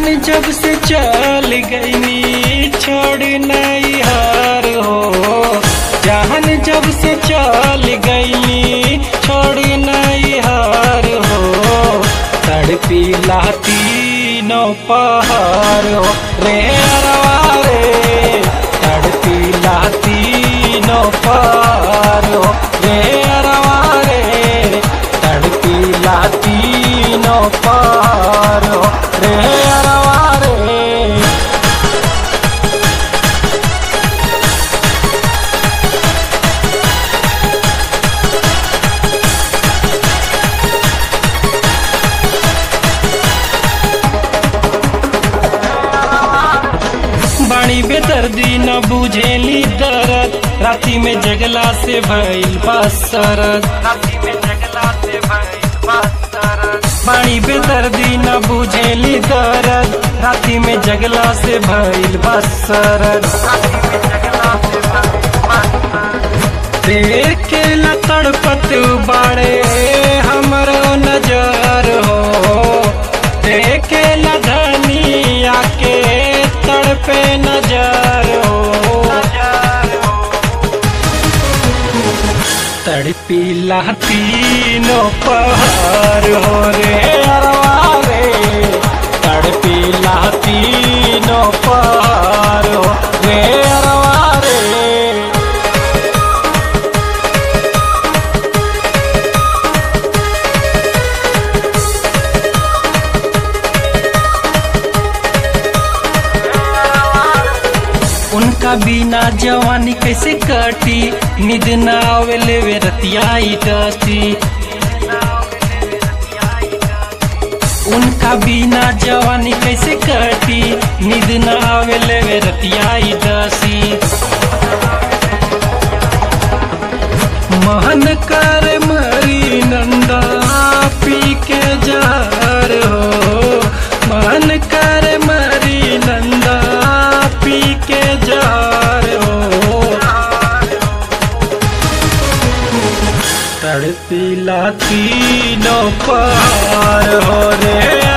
जब से चल गईनी छोड़ नहीं हार हो, जान जब से चल गईनी छोड़ नहीं हार हो, तड़पी तीनों पहाड़ हो रे अरवा रे, तड़पी तीनों पहाड़ हो रे अरवा रे, तड़पी तीनों पहाड़ हो रे अरवा रे। बाणी बेदर्दी न बुझेली दर्द, राती में जगला से भइल बसरत, बाणी बेदर्दी न बुझेली दर्द, राती में जगला से भइल बसरत। देखे ला तड़पत बाड़े हमरो नजर हो, देखे ला धनिया के तड़पे नजर हो, तड़पी तीनों पहाड़ हो रे अरवा रे, तड़पी तीनों पहाड़ हो रे अरवा रे। उनका बिना जवानी कैसे कटी, नींद न आवेले वे रतियाई डसी, उनका बिना जवानी कैसे कटी, नींद न आवेले वे रतियाई डसी। मन कर मरी नंदा पी के जार हो, मन कर मरी नंदा पी के जार हो, तड़पी तीनों पहाड़ हो रे